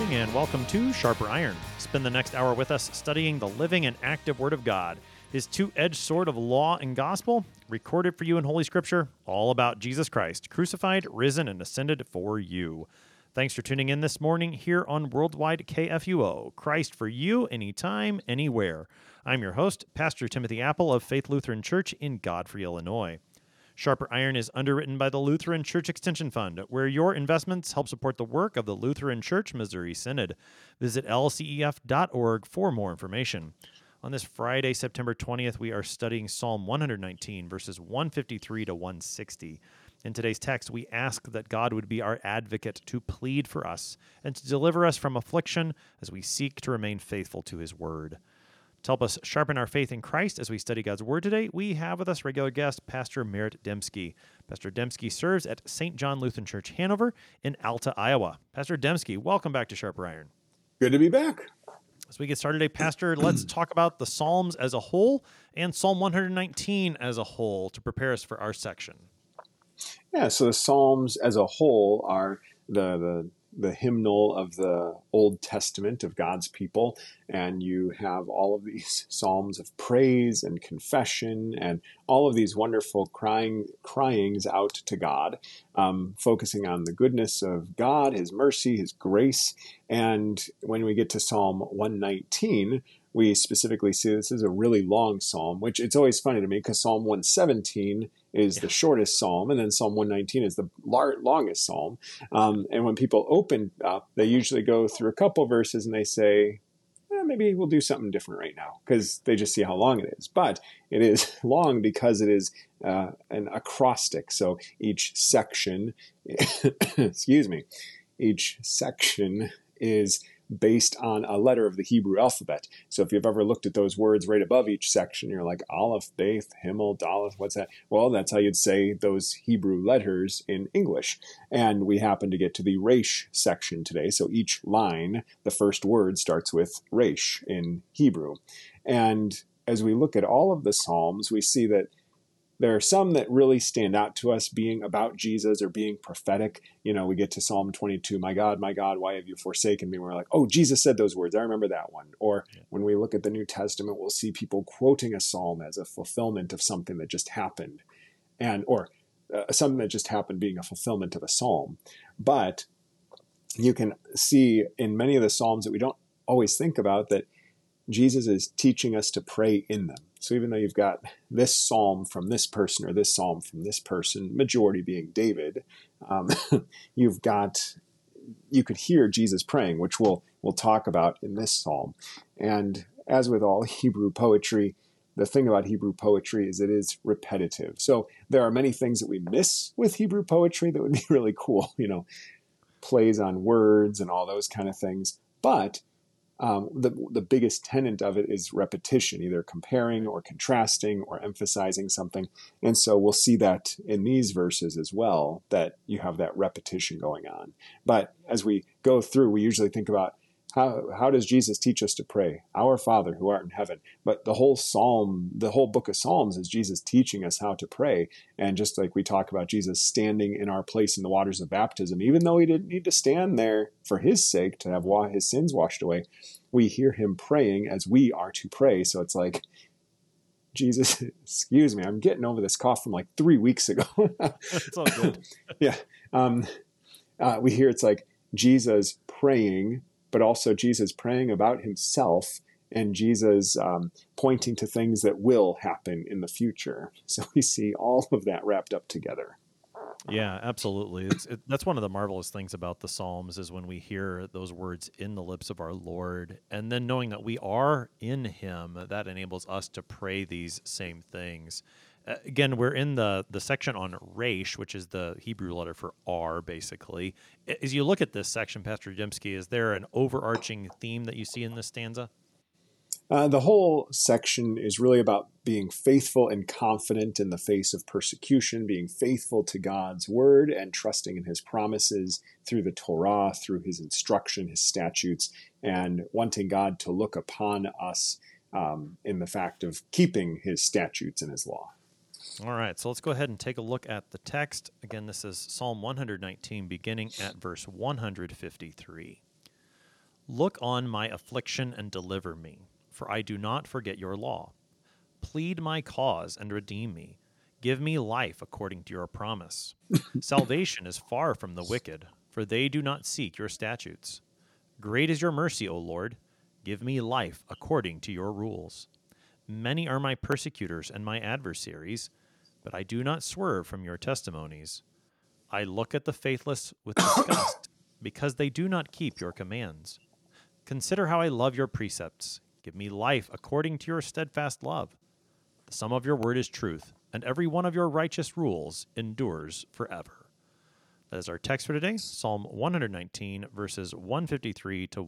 morning, and welcome to Sharper Iron. Spend the next hour with us studying the living and active Word of God, His two-edged sword of law and gospel, recorded for you in Holy Scripture, all about Jesus Christ, crucified, risen, and ascended for you. Thanks for tuning in this morning here on Worldwide KFUO, Christ for you, anytime, anywhere. I'm your host, Pastor Timothy Apple of Faith Lutheran Church in Godfrey, Illinois. Sharper Iron is underwritten by the Lutheran Church Extension Fund, where your investments help support the work of the Lutheran Church Missouri Synod. Visit lcef.org for more information. On this Friday, September 20th, we are studying Psalm 119, verses 153 to 160. In today's text, we ask that God would be our advocate to plead for us and to deliver us from affliction as we seek to remain faithful to His Word. To help us sharpen our faith in Christ as we study God's Word today, we have with us regular guest, Pastor Merritt Dembski. Pastor Dembski serves at St. John Lutheran Church, Hanover, in Alta, Iowa. Pastor Dembski, welcome back to Sharper Iron. Good to be back. As we get started today, Pastor, let's talk about the Psalms as a whole and Psalm 119 as a whole to prepare us for our section. Yeah, so the Psalms as a whole are the hymnal of the Old Testament of God's people, and you have all of these psalms of praise and confession and all of these wonderful cryings out to God, focusing on the goodness of God, His mercy, His grace. And when we get to Psalm 119, we specifically see this is a really long psalm, which it's always funny to me because Psalm 117 is the shortest psalm, and then Psalm 119 is the longest psalm. And when people open up, they usually go through a couple verses and they say, maybe we'll do something different right now, because they just see how long it is. But it is long because it is an acrostic. So each section, each section is based on a letter of the Hebrew alphabet. So if you've ever looked at those words right above each section, you're like, Aleph, Beth, Himmel, Daleth, what's that? Well, that's how you'd say those Hebrew letters in English. And we happen to get to the Resh section today. So each line, the first word starts with Resh in Hebrew. And as we look at all of the Psalms, we see that there are some that really stand out to us being about Jesus or being prophetic. You know, we get to Psalm 22, my God, why have you forsaken me? We're like, oh, Jesus said those words. I remember that one. Or when we look at the New Testament, we'll see people quoting a psalm as a fulfillment of something that just happened, or something that just happened being a fulfillment of a psalm. But you can see in many of the psalms that we don't always think about that Jesus is teaching us to pray in them. So even though you've got this psalm from this person or this psalm from this person, majority being David, you could hear Jesus praying, which we'll talk about in this psalm. And as with all Hebrew poetry, the thing about Hebrew poetry is it is repetitive. So there are many things that we miss with Hebrew poetry that would be really cool, plays on words and all those kind of things. But the biggest tenet of it is repetition, either comparing or contrasting or emphasizing something. And so we'll see that in these verses as well, that you have that repetition going on. But as we go through, we usually think about how does Jesus teach us to pray? Our Father who art in heaven. But the whole psalm, the whole book of Psalms is Jesus teaching us how to pray. And just like we talk about Jesus standing in our place in the waters of baptism, even though He didn't need to stand there for His sake to have His sins washed away, we hear Him praying as we are to pray. So it's like, Jesus, excuse me, I'm getting over this cough from like 3 weeks ago. It's all good. Yeah. We hear it's like Jesus praying, but also Jesus praying about Himself and Jesus pointing to things that will happen in the future. So we see all of that wrapped up together. Yeah, absolutely. That's one of the marvelous things about the Psalms is when we hear those words in the lips of our Lord, and then knowing that we are in Him, that enables us to pray these same things. Again, we're in the section on Resh, which is the Hebrew letter for R, basically. As you look at this section, Pastor Dembski, is there an overarching theme that you see in this stanza? The whole section is really about being faithful and confident in the face of persecution, being faithful to God's word and trusting in His promises through the Torah, through His instruction, His statutes, and wanting God to look upon us in the fact of keeping His statutes and His law. All right, so let's go ahead and take a look at the text. Again, this is Psalm 119, beginning at verse 153. Look on my affliction and deliver me, for I do not forget your law. Plead my cause and redeem me. Give me life according to your promise. Salvation is far from the wicked, for they do not seek your statutes. Great is your mercy, O Lord. Give me life according to your rules. Many are my persecutors and my adversaries, but I do not swerve from your testimonies. I look at the faithless with disgust, because they do not keep your commands. Consider how I love your precepts. Give me life according to your steadfast love. The sum of your word is truth, and every one of your righteous rules endures forever. That is our text for today, Psalm 119, verses 153 to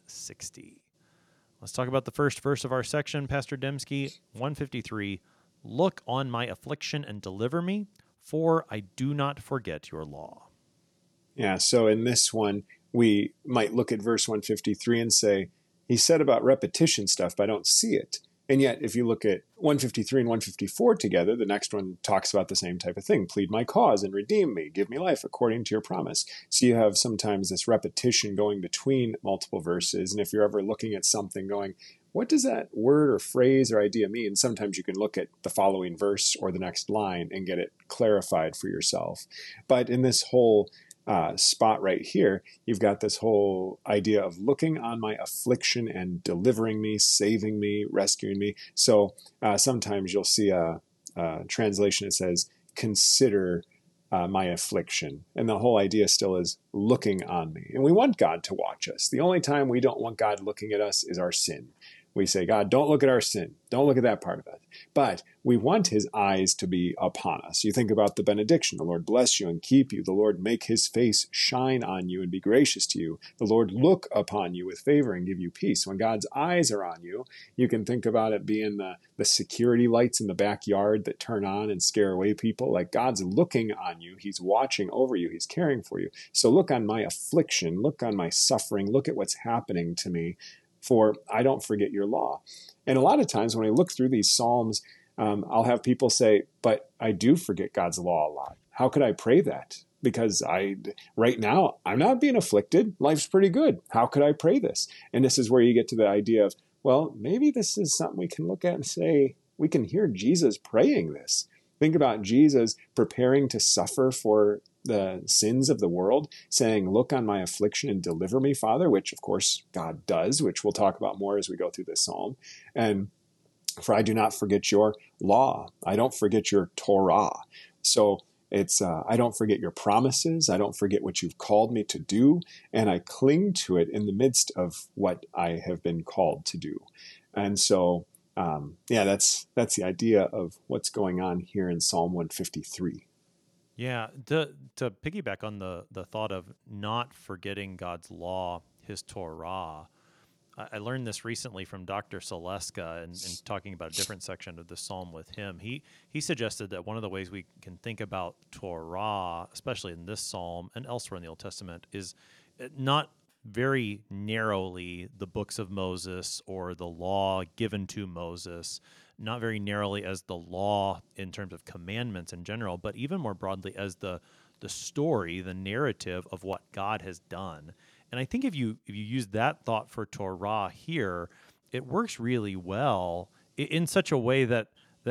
160. Let's talk about the first verse of our section, Pastor Dembski, 153. Look on my affliction and deliver me, for I do not forget your law. Yeah, so in this one, we might look at verse 153 and say, he said about repetition stuff, but I don't see it. And yet, if you look at 153 and 154 together, the next one talks about the same type of thing. Plead my cause and redeem me. Give me life according to your promise. So you have sometimes this repetition going between multiple verses. And if you're ever looking at something going, what does that word or phrase or idea mean? Sometimes you can look at the following verse or the next line and get it clarified for yourself. But in this whole spot right here, you've got this whole idea of looking on my affliction and delivering me, saving me, rescuing me. So sometimes you'll see a translation that says, consider my affliction. And the whole idea still is looking on me. And we want God to watch us. The only time we don't want God looking at us is our sin. We say, God, don't look at our sin. Don't look at that part of it. But we want his eyes to be upon us. You think about the benediction. The Lord bless you and keep you. The Lord make his face shine on you and be gracious to you. The Lord look upon you with favor and give you peace. When God's eyes are on you, you can think about it being the security lights in the backyard that turn on and scare away people. Like God's looking on you. He's watching over you. He's caring for you. So look on my affliction. Look on my suffering. Look at what's happening to me. For I don't forget your law. And a lot of times when I look through these Psalms, I'll have people say, but I do forget God's law a lot. How could I pray that? Because right now, I'm not being afflicted. Life's pretty good. How could I pray this? And this is where you get to the idea of, well, maybe this is something we can look at and say, we can hear Jesus praying this. Think about Jesus preparing to suffer for the sins of the world, saying, look on my affliction and deliver me, Father, which of course God does, which we'll talk about more as we go through this psalm. And for I do not forget your law. I don't forget your Torah. So it's, I don't forget your promises. I don't forget what you've called me to do. And I cling to it in the midst of what I have been called to do. And so, that's the idea of what's going on here in Psalm 153. Yeah, to piggyback on the thought of not forgetting God's law, his Torah, I learned this recently from Dr. Saleska and talking about a different section of the psalm with him. He suggested that one of the ways we can think about Torah, especially in this psalm and elsewhere in the Old Testament, is not very narrowly the books of Moses or the law given to Moses, not very narrowly as the law in terms of commandments in general, but even more broadly as the story, the narrative of what God has done. And I think if you use that thought for Torah here, it works really well in such a way that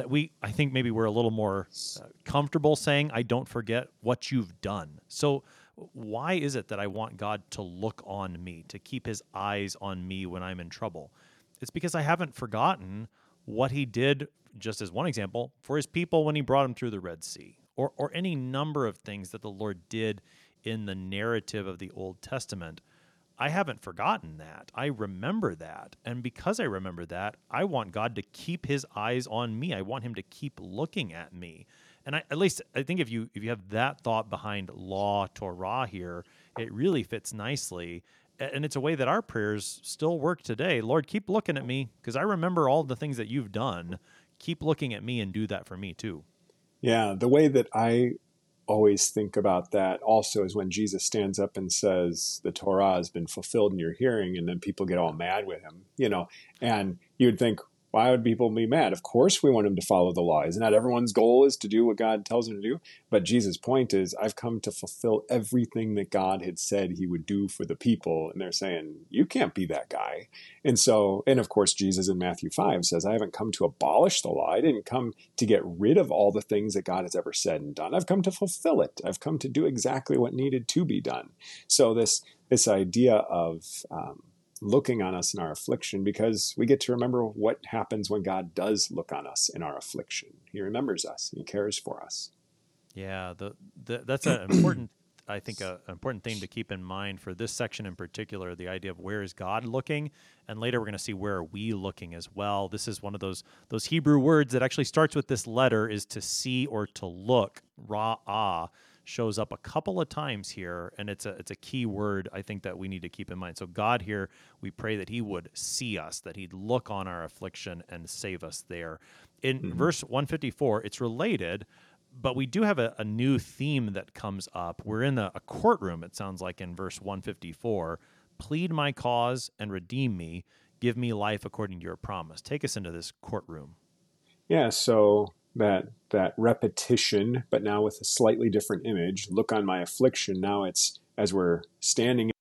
I think maybe we're a little more comfortable saying, I don't forget what you've done. So why is it that I want God to look on me, to keep his eyes on me when I'm in trouble? It's because I haven't forgotten what he did, just as one example, for his people when he brought them through the Red Sea, or any number of things that the Lord did in the narrative of the Old Testament. I haven't forgotten that. I remember that. And because I remember that, I want God to keep his eyes on me. I want him to keep looking at me. And I think if you have that thought behind law, Torah here, it really fits nicely. And it's a way that our prayers still work today. Lord, keep looking at me because I remember all the things that you've done. Keep looking at me and do that for me too. Yeah, the way that I always think about that also is when Jesus stands up and says, the Torah has been fulfilled in your hearing, and then people get all mad with him, and you would think, Why would people be mad? Of course we want them to follow the law. Isn't that everyone's goal, is to do what God tells them to do? But Jesus' point is, I've come to fulfill everything that God had said he would do for the people. And they're saying, you can't be that guy. And so, and of course, Jesus in Matthew 5 says, I haven't come to abolish the law. I didn't come to get rid of all the things that God has ever said and done. I've come to fulfill it. I've come to do exactly what needed to be done. So this idea of looking on us in our affliction, because we get to remember what happens when God does look on us in our affliction. He remembers us. He cares for us. Yeah, that's an important, I think, an important thing to keep in mind for this section in particular, the idea of where is God looking, and later we're going to see where are we looking as well. This is one of those Hebrew words that actually starts with this letter, is to see or to look. Ra'ah shows up a couple of times here, and it's a key word, I think, that we need to keep in mind. So God here, we pray that he would see us, that he'd look on our affliction and save us there. In verse 154, it's related, but we do have a new theme that comes up. We're in a courtroom, it sounds like, in verse 154. Plead my cause and redeem me. Give me life according to your promise. Take us into this courtroom. Yeah, so that repetition, but now with a slightly different image. Look on my affliction. Now it's as we're standing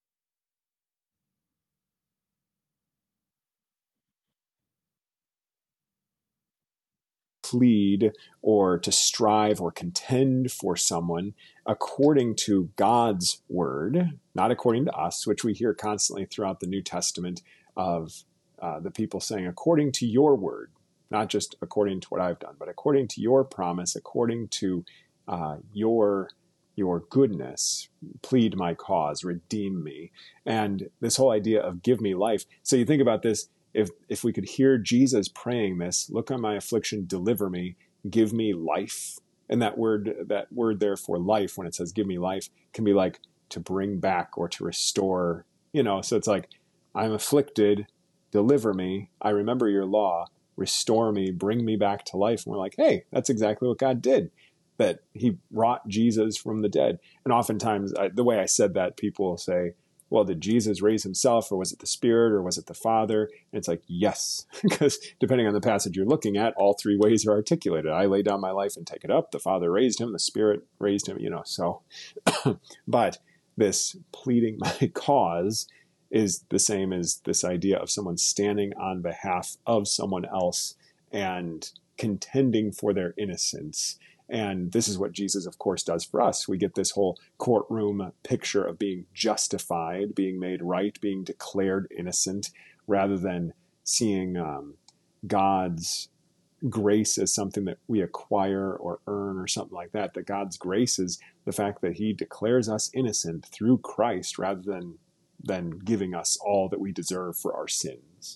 plead or to strive or contend for someone according to God's word, not according to us, which we hear constantly throughout the New Testament of the people saying, according to your word, not just according to what I've done, but according to your promise, according to your goodness, plead my cause, redeem me. And this whole idea of give me life. So you think about this, if we could hear Jesus praying this, look on my affliction, deliver me, give me life. And that word there for life, when it says give me life, can be like to bring back or to restore, so it's like, I'm afflicted, deliver me, I remember your law, restore me, bring me back to life. And we're like, hey, that's exactly what God did, that he brought Jesus from the dead. And oftentimes, the way I said that, people will say, well, did Jesus raise himself, or was it the Spirit, or was it the Father? And it's like, yes, because depending on the passage you're looking at, all three ways are articulated. I lay down my life and take it up. The Father raised him. The Spirit raised him, so. But this pleading my cause is the same as this idea of someone standing on behalf of someone else and contending for their innocence. And this is what Jesus, of course, does for us. We get this whole courtroom picture of being justified, being made right, being declared innocent, rather than seeing God's grace as something that we acquire or earn or something like that. That God's grace is the fact that he declares us innocent through Christ, rather than giving us all that we deserve for our sins.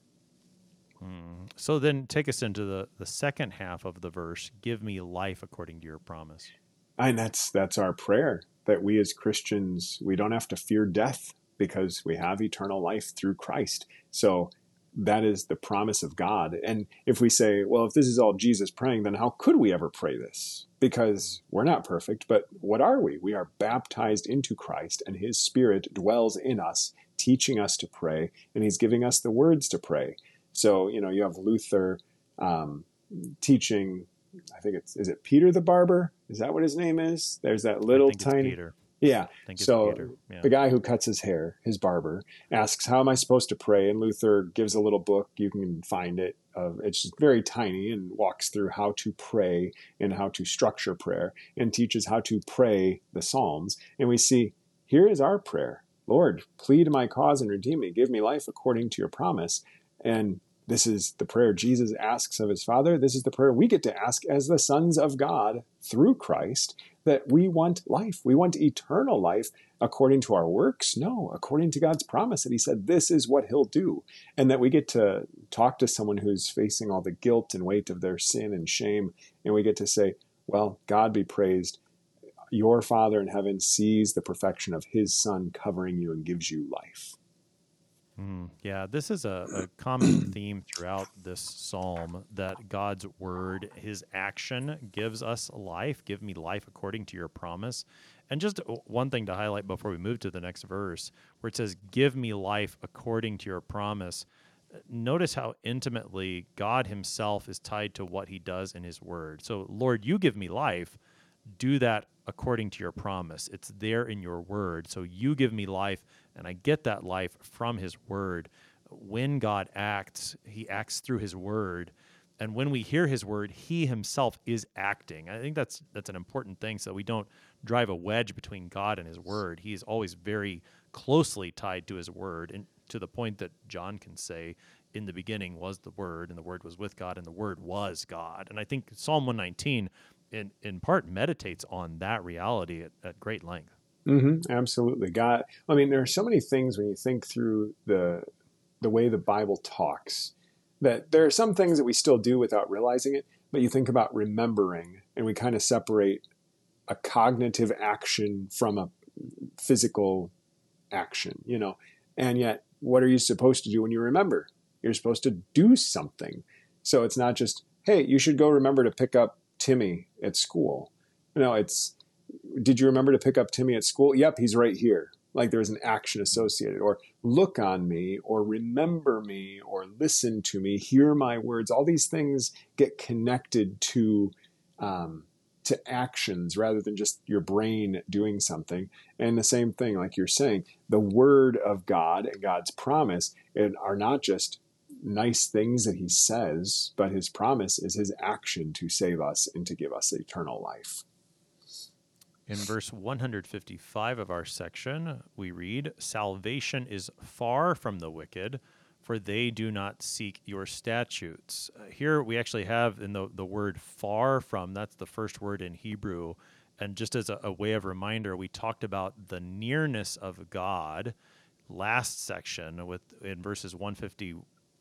So then take us into the second half of the verse, give me life according to your promise. And that's our prayer, that we as Christians, we don't have to fear death because we have eternal life through Christ. So that is the promise of God. And if we say, well, if this is all Jesus praying, then how could we ever pray this? Because we're not perfect, but what are we? We are baptized into Christ, and his Spirit dwells in us, teaching us to pray, and he's giving us the words to pray. So, you have Luther teaching, I think is it Peter the barber? Is that what his name is? There's that little tiny... Peter. Yeah. I think it's so Peter. Yeah. The guy who cuts his hair, his barber, asks, how am I supposed to pray? And Luther gives a little book. You can find it. It's just very tiny, and walks through how to pray and how to structure prayer, and teaches how to pray the Psalms. And we see, here is our prayer. Lord, plead my cause and redeem me. Give me life according to your promise. And this is the prayer Jesus asks of his Father. This is the prayer we get to ask as the sons of God through Christ, that we want life. We want eternal life according to our works? No, according to God's promise that he said this is what he'll do. And that we get to talk to someone who's facing all the guilt and weight of their sin and shame. And we get to say, well, God be praised. Your Father in heaven sees the perfection of his Son covering you and gives you life. Yeah, this is a common theme throughout this psalm, that God's word, his action, gives us life. Give me life according to your promise. And just one thing to highlight before we move to the next verse, where it says, give me life according to your promise. Notice how intimately God himself is tied to what he does in his word. So, Lord, you give me life. Do that according to your promise. It's there in your word. So you give me life, and I get that life from his word. When God acts, he acts through his word. And when we hear his word, he himself is acting. I think that's an important thing, so we don't drive a wedge between God and his word. He is always very closely tied to his word, and to the point that John can say, in the beginning was the word, and the word was with God, and the word was God. And I think Psalm 119 in part meditates on that reality at great length. Absolutely. God, I mean, there are so many things when you think through the way the Bible talks, that there are some things that we still do without realizing it, but you think about remembering, and we kind of separate a cognitive action from a physical action, and yet what are you supposed to do when you remember? You're supposed to do something. So it's not just, hey, you should go remember to pick up Timmy at school. It's, did you remember to pick up Timmy at school? Yep, he's right here. Like there's an action associated, or look on me, or remember me, or listen to me, hear my words. All these things get connected to actions rather than just your brain doing something. And the same thing, like you're saying, the word of God and God's promise are not just nice things that he says, but his promise is his action to save us and to give us eternal life. In verse 155 of our section, we read, "Salvation is far from the wicked, for they do not seek your statutes." Here we actually have in the word far from, that's the first word in Hebrew. And just as a way of reminder, we talked about the nearness of God last section in verses 150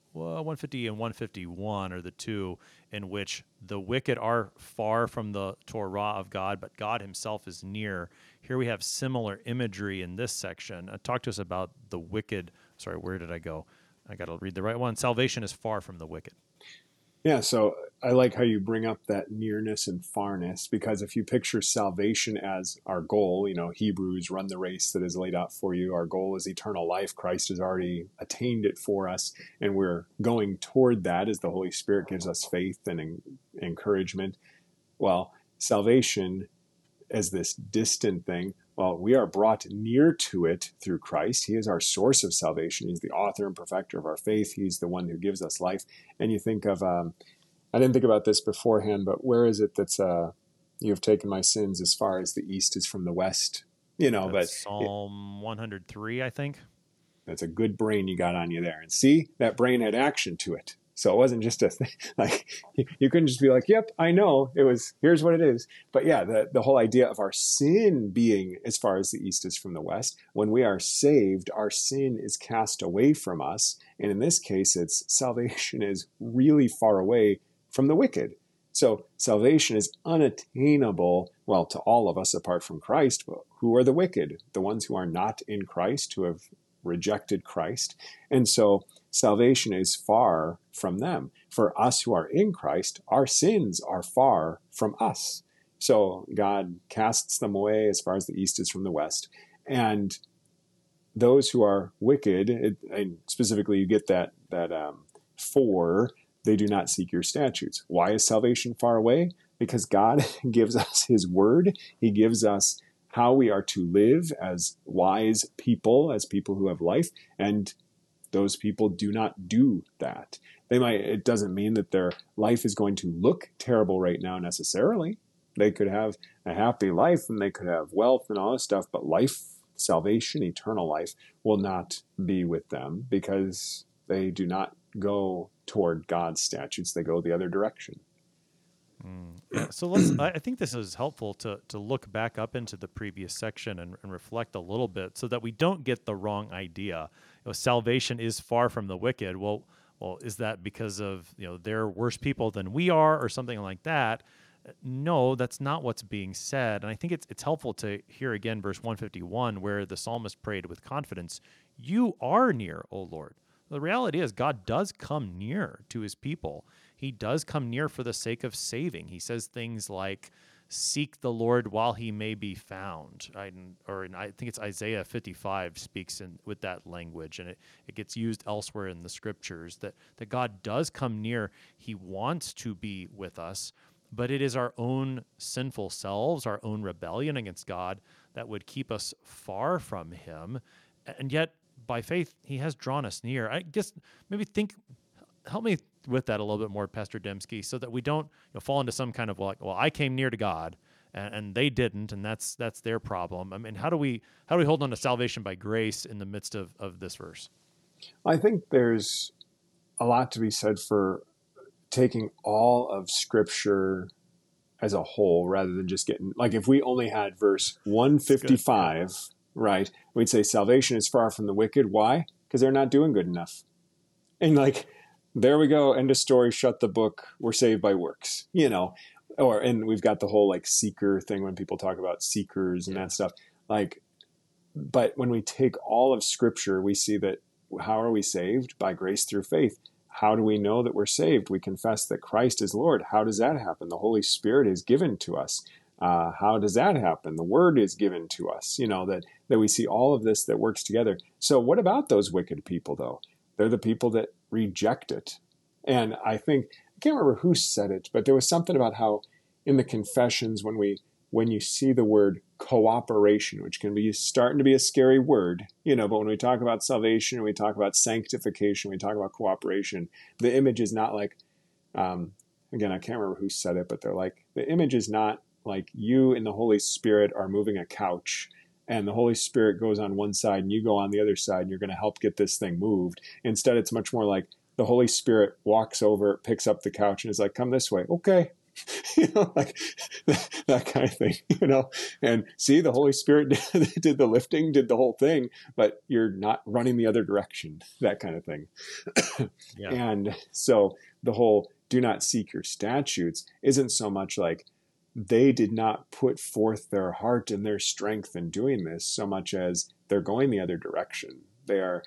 and 151 are the two in which the wicked are far from the Torah of God, but God himself is near. Here we have similar imagery in this section. Talk to us about the wicked. Sorry, where did I go? I got to read the right one. Salvation is far from the wicked. Yeah, so I like how you bring up that nearness and farness, because if you picture salvation as our goal, Hebrews, run the race that is laid out for you. Our goal is eternal life. Christ has already attained it for us, and we're going toward that as the Holy Spirit gives us faith and encouragement. Well, salvation as this distant thing, well, we are brought near to it through Christ. He is our source of salvation. He's the author and perfecter of our faith. He's the one who gives us life. And you think of, I didn't think about this beforehand, but where is it that's, you have taken my sins as far as the east is from the west? That's but Psalm 103, I think. That's a good brain you got on you there. And see, that brain had action to it. So it wasn't just a thing, like you couldn't just be like, yep, I know, it was, here's what it is. But yeah, the whole idea of our sin being as far as the east is from the west, when we are saved, our sin is cast away from us. And in this case, it's salvation is really far away from the wicked. So salvation is unattainable, well, to all of us apart from Christ. But who are the wicked? The ones who are not in Christ, who have rejected Christ. And so salvation is far from them. For us who are in Christ, our sins are far from us. So God casts them away as far as the east is from the west. And those who are wicked, and specifically you get that for, they do not seek your statutes. Why is salvation far away? Because God gives us his word. He gives us how we are to live as wise people, as people who have life, and those people do not do that. It doesn't mean that their life is going to look terrible right now necessarily. They could have a happy life and they could have wealth and all this stuff, but life, salvation, eternal life will not be with them because they do not go toward God's statutes. They go the other direction. Yeah, so I think this is helpful to look back up into the previous section and reflect a little bit so that we don't get the wrong idea. Salvation is far from the wicked. Well, is that because of, they're worse people than we are or something like that? No, that's not what's being said. And I think it's helpful to hear again verse 151 where the psalmist prayed with confidence, "You are near, O Lord." The reality is God does come near to his people. He does come near for the sake of saving. He says things like, seek the Lord while he may be found. I think it's Isaiah 55 speaks with that language, and it gets used elsewhere in the scriptures that God does come near. He wants to be with us, but it is our own sinful selves, our own rebellion against God that would keep us far from him. And yet, by faith, he has drawn us near. I guess maybe help me with that a little bit more, Pastor Dembski, so that we don't fall into some kind of like, well, I came near to God and they didn't, and that's their problem. I mean, how do we hold on to salvation by grace in the midst of this verse? I think there's a lot to be said for taking all of Scripture as a whole rather than just getting, like, if we only had verse 155, right, we'd say salvation is far from the wicked. Why? Because they're not doing good enough. And like, there we go, end of story, shut the book, we're saved by works, and we've got the whole like seeker thing when people talk about seekers and that stuff. Like, but when we take all of Scripture, we see that how are we saved? By grace through faith. How do we know that we're saved? We confess that Christ is Lord. How does that happen? The Holy Spirit is given to us. How does that happen? The Word is given to us, that we see all of this that works together. So what about those wicked people, though? They're the people that reject it. And I think, I can't remember who said it, but there was something about how in the confessions, when you see the word cooperation, which can be starting to be a scary word, but when we talk about salvation, we talk about sanctification, we talk about cooperation, the image is not like, again, I can't remember who said it, but they're like, the image is not like you and the Holy Spirit are moving a couch and the Holy Spirit goes on one side and you go on the other side and you're going to help get this thing moved. Instead, it's much more like the Holy Spirit walks over, picks up the couch and is like, come this way. Okay. Like that kind of thing, and see, the Holy Spirit did the lifting, did the whole thing, but you're not running the other direction, that kind of thing. Yeah. And so the whole do not seek your statutes isn't so much like they did not put forth their heart and their strength in doing this so much as they're going the other direction. They are,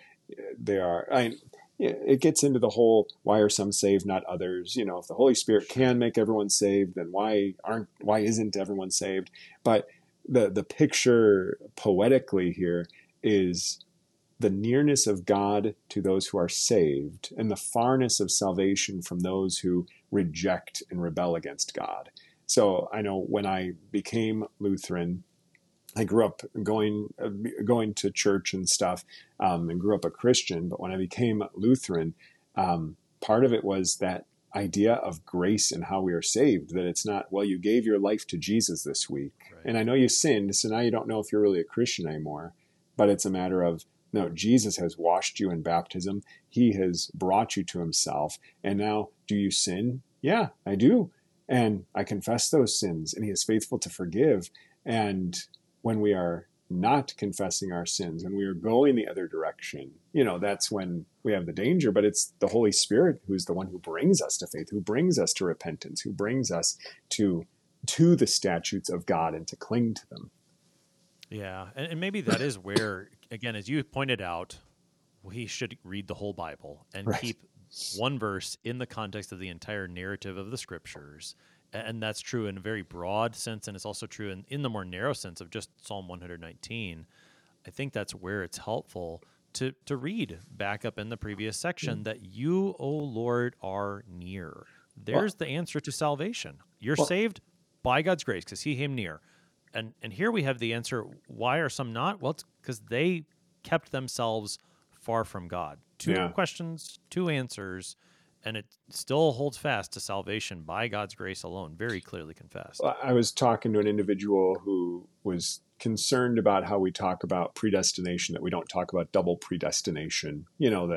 it gets into the whole, why are some saved, not others? If the Holy Spirit can make everyone saved, then why isn't everyone saved? But the picture poetically here is the nearness of God to those who are saved and the farness of salvation from those who reject and rebel against God. So I know when I became Lutheran, I grew up going to church and stuff, and grew up a Christian. But when I became Lutheran, part of it was that idea of grace and how we are saved, that it's not, well, you gave your life to Jesus this week. Right. And I know you sinned, so now you don't know if you're really a Christian anymore. But it's a matter of, no, Jesus has washed you in baptism. He has brought you to himself. And now, do you sin? Yeah, I do. And I confess those sins, and he is faithful to forgive. And when we are not confessing our sins, when we are going the other direction, that's when we have the danger. But it's the Holy Spirit who's the one who brings us to faith, who brings us to repentance, who brings us to the statutes of God and to cling to them. Yeah, and maybe that is where, again, as you pointed out, we should read the whole Bible and keep one verse in the context of the entire narrative of the Scriptures. And that's true in a very broad sense, and it's also true in the more narrow sense of just Psalm 119. I think that's where it's helpful to read back up in the previous section that you, O Lord, are near. There's the answer to salvation. You're saved by God's grace because he came near. And here we have the answer, why are some not? Well, it's because they kept themselves far from God. Two questions, two answers, and it still holds fast to salvation by God's grace alone, very clearly confessed. I was talking to an individual who was concerned about how we talk about predestination, that we don't talk about double predestination,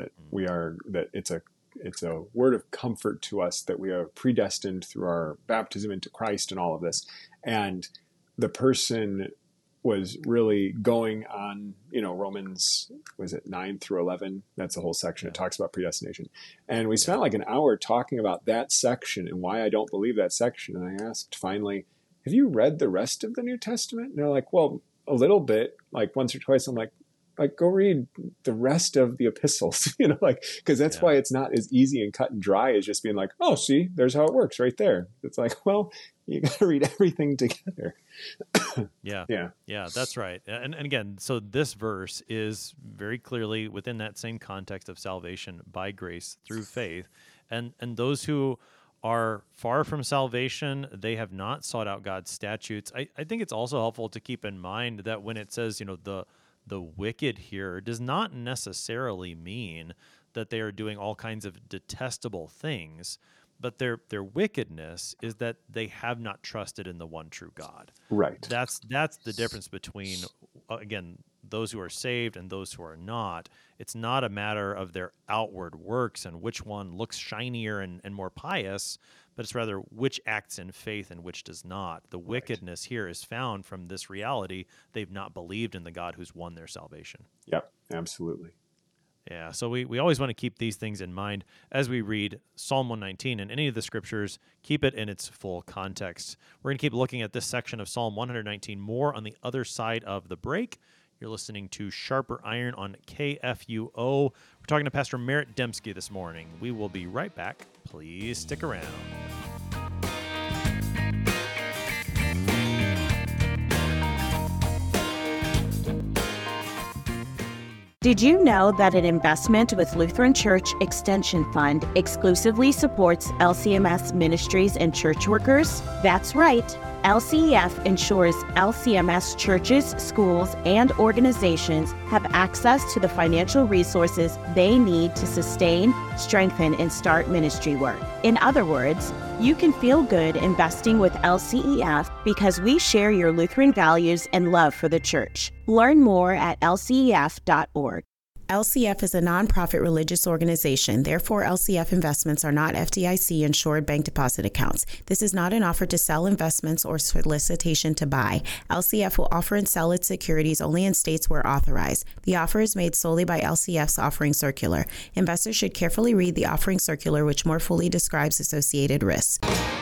that it's a word of comfort to us that we are predestined through our baptism into Christ and all of this. And the person was really going on, Romans, was it 9 through 11? That's the whole section. It talks about predestination. And we spent like an hour talking about that section and why I don't believe that section. And I asked finally, have you read the rest of the New Testament? And they're like, well, a little bit, like once or twice. I'm like, go read the rest of the epistles, because that's why it's not as easy and cut and dry as just being like, oh, see, there's how it works right there. It's like, well, You got to read everything together. Yeah. Yeah. Yeah, that's right. And again, so this verse is very clearly within that same context of salvation by grace through faith. And those who are far from salvation, they have not sought out God's statutes. I think it's also helpful to keep in mind that when it says, the wicked here does not necessarily mean that they are doing all kinds of detestable things, but their wickedness is that they have not trusted in the one true God. Right. That's the difference between again, those who are saved and those who are not. It's not a matter of their outward works and which one looks shinier and more pious, but it's rather which acts in faith and which does not. The wickedness here is found from this reality. They've not believed in the God who's won their salvation. Yep, absolutely. Yeah, so we always want to keep these things in mind as we read Psalm 119 and any of the scriptures. Keep it in its full context. We're going to keep looking at this section of Psalm 119 more on the other side of the break. You're listening to Sharper Iron on KFUO. We're talking to Pastor Merritt Dembski this morning. We will be right back. Please stick around. Did you know that an investment with Lutheran Church Extension Fund exclusively supports LCMS ministries and church workers? That's right. LCEF ensures LCMS churches, schools, and organizations have access to the financial resources they need to sustain, strengthen, and start ministry work. In other words, you can feel good investing with LCEF because we share your Lutheran values and love for the church. Learn more at lcef.org. LCF is a nonprofit religious organization. Therefore, LCF investments are not FDIC-insured bank deposit accounts. This is not an offer to sell investments or solicitation to buy. LCF will offer and sell its securities only in states where authorized. The offer is made solely by LCF's offering circular. Investors should carefully read the offering circular, which more fully describes associated risks.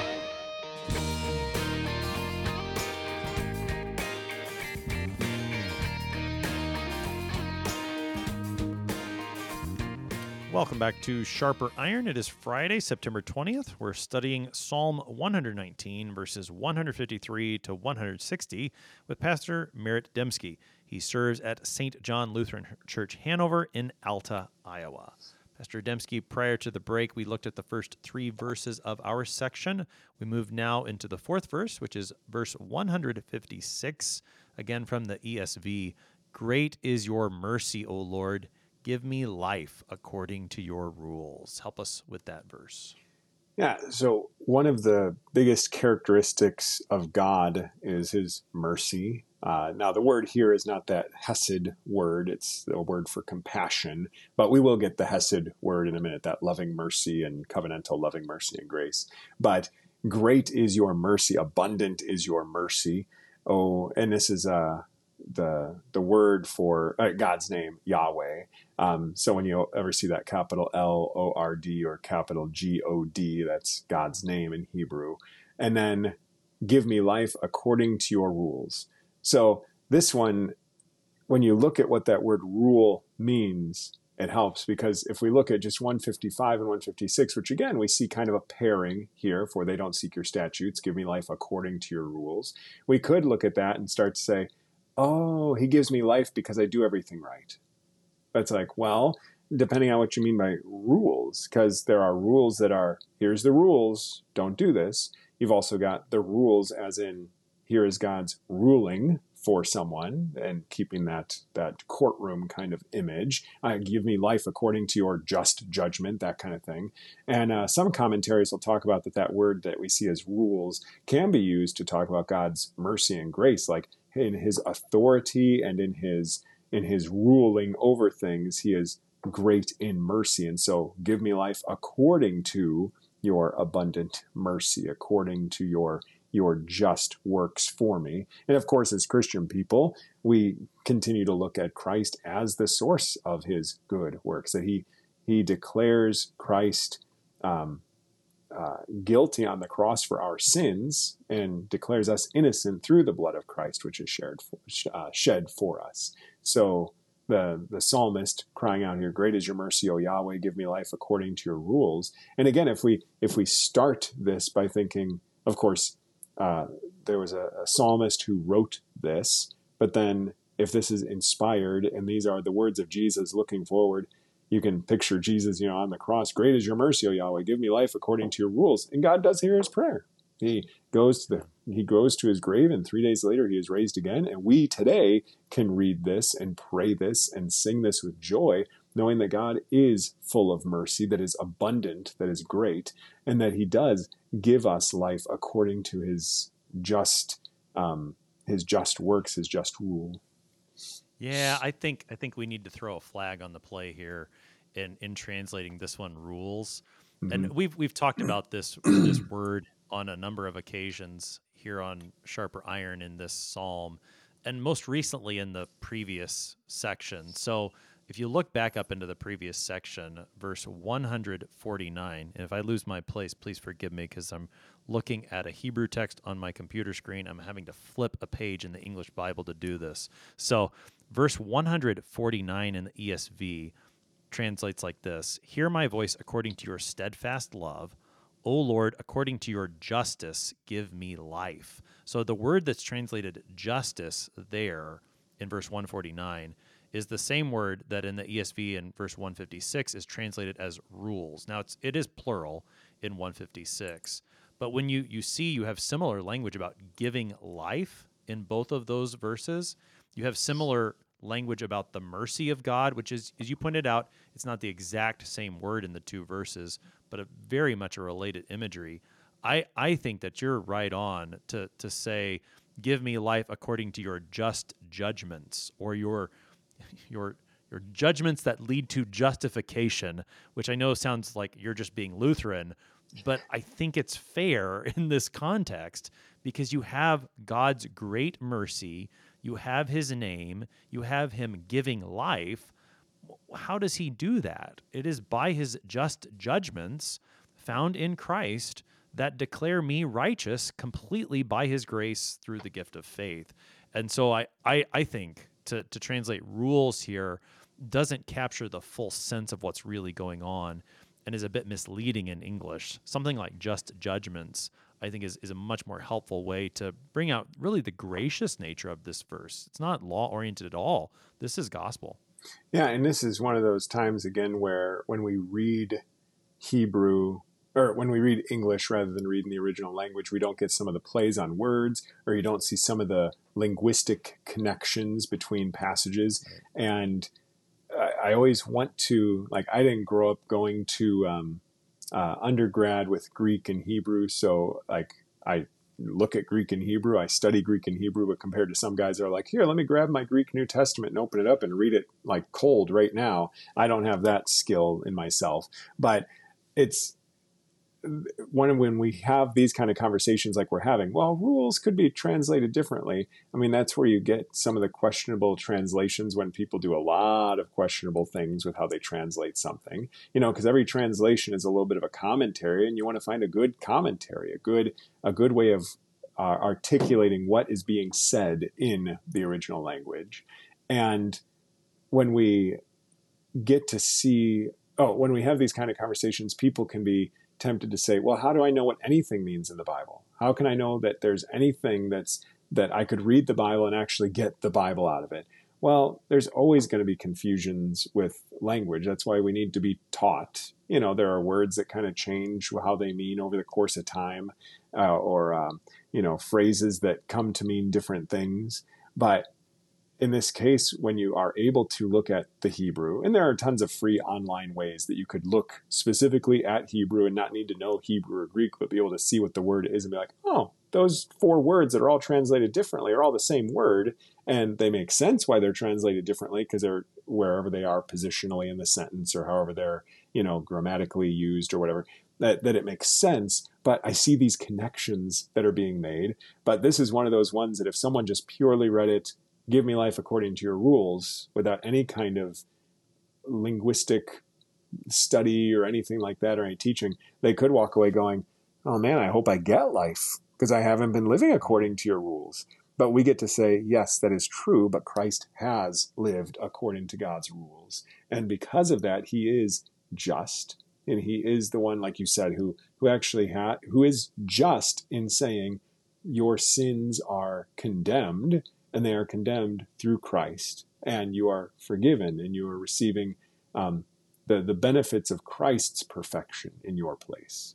Welcome back to Sharper Iron. It is Friday, September 20th. We're studying Psalm 119, verses 153 to 160 with Pastor Merritt Dembski. He serves at St. John Lutheran Church, Hanover in Alta, Iowa. Pastor Dembski, prior to the break, we looked at the first three verses of our section. We move now into the fourth verse, which is verse 156, again from the ESV. Great is your mercy, O Lord. Give me life according to your rules. Help us with that verse. Yeah, so one of the biggest characteristics of God is his mercy. Now, the word here is not that hesed word. It's a word for compassion. But we will get the hesed word in a minute, that loving mercy and covenantal loving mercy and grace. But great is your mercy. Abundant is your mercy. Oh, and this is the word for God's name, Yahweh. So when you ever see that capital L-O-R-D or capital G-O-D, that's God's name in Hebrew. And then give me life according to your rules. So this one, when you look at what that word rule means, it helps, because if we look at just 155 and 156, which again, we see kind of a pairing here, for they don't seek your statutes, give me life according to your rules. We could look at that and start to say, oh, he gives me life because I do everything right. That's like, well, depending on what you mean by rules, because there are rules that are, here's the rules, don't do this. You've also got the rules as in, here is God's ruling for someone and keeping that courtroom kind of image. Give me life according to your just judgment, that kind of thing. And some commentaries will talk about that word that we see as rules can be used to talk about God's mercy and grace, like in his authority and in his ruling over things, he is great in mercy. And so give me life according to your abundant mercy, according to your just works for me. And of course, as Christian people, we continue to look at Christ as the source of his good works, that he declares Christ guilty on the cross for our sins and declares us innocent through the blood of Christ, which is shed for us. So the psalmist crying out here, great is your mercy, O Yahweh, give me life according to your rules. And again, if we start this by thinking, of course, there was a psalmist who wrote this, but then if this is inspired and these are the words of Jesus looking forward, you can picture Jesus, on the cross. Great is your mercy, O Yahweh. Give me life according to your rules. And God does hear his prayer. He goes to his grave, and 3 days later he is raised again. And we today can read this and pray this and sing this with joy, knowing that God is full of mercy, that is abundant, that is great, and that he does give us life according to his just works, his just rule. Yeah, I think we need to throw a flag on the play here in translating this one, rules. Mm-hmm. And we've talked about this word on a number of occasions here on Sharper Iron in this psalm, and most recently in the previous section. So if you look back up into the previous section, verse 149, and if I lose my place, please forgive me because I'm looking at a Hebrew text on my computer screen. I'm having to flip a page in the English Bible to do this. So verse 149 in the ESV translates like this: "Hear my voice according to your steadfast love. O Lord, according to your justice, give me life." So the word that's translated justice there in verse 149 is the same word that in the ESV in verse 156 is translated as rules. Now, it is plural in 156, but when you see you have similar language about giving life in both of those verses, you have similar language about the mercy of God, which is, as you pointed out, it's not the exact same word in the two verses, but very much a related imagery. I think that you're right on to say, give me life according to your just judgments, or your judgments that lead to justification, which I know sounds like you're just being Lutheran, but I think it's fair in this context because you have God's great mercy, you have his name, you have him giving life. How does he do that? It is by his just judgments found in Christ that declare me righteous completely by his grace through the gift of faith. And so I think to translate rules here doesn't capture the full sense of what's really going on and is a bit misleading in English. Something like just judgments, I think, is a much more helpful way to bring out really the gracious nature of this verse. It's not law-oriented at all. This is gospel. Yeah, and this is one of those times, again, where when we read Hebrew, or when we read English rather than reading the original language, we don't get some of the plays on words, or you don't see some of the linguistic connections between passages. And I always want to, I didn't grow up going to undergrad with Greek and Hebrew, so I look at Greek and Hebrew, I study Greek and Hebrew, but compared to some guys that are like, here, let me grab my Greek New Testament and open it up and read it like cold right now. I don't have that skill in myself, but it's when we have these kind of conversations like we're having, well, rules could be translated differently. I mean, that's where you get some of the questionable translations when people do a lot of questionable things with how they translate something, because every translation is a little bit of a commentary, and you want to find a good commentary, a good way of articulating what is being said in the original language. And when we get to see, when we have these kind of conversations, people can be tempted to say, well, how do I know what anything means in the Bible? How can I know that there's anything that I could read the Bible and actually get the Bible out of it? Well, there's always going to be confusions with language. That's why we need to be taught. There are words that kind of change how they mean over the course of time, or phrases that come to mean different things. But in this case, when you are able to look at the Hebrew, and there are tons of free online ways that you could look specifically at Hebrew and not need to know Hebrew or Greek, but be able to see what the word is and be like, oh, those 4 words that are all translated differently are all the same word, and they make sense why they're translated differently because they're wherever they are positionally in the sentence or however they're, grammatically used or whatever, that it makes sense. But I see these connections that are being made. But this is one of those ones that if someone just purely read it, give me life according to your rules, without any kind of linguistic study or anything like that or any teaching, they could walk away going, oh man, I hope I get life because I haven't been living according to your rules. But we get to say, yes, that is true, but Christ has lived according to God's rules. And because of that, he is just, and he is the one, like you said, who is just in saying, your sins are condemned, and they are condemned through Christ, and you are forgiven, and you are receiving the benefits of Christ's perfection in your place.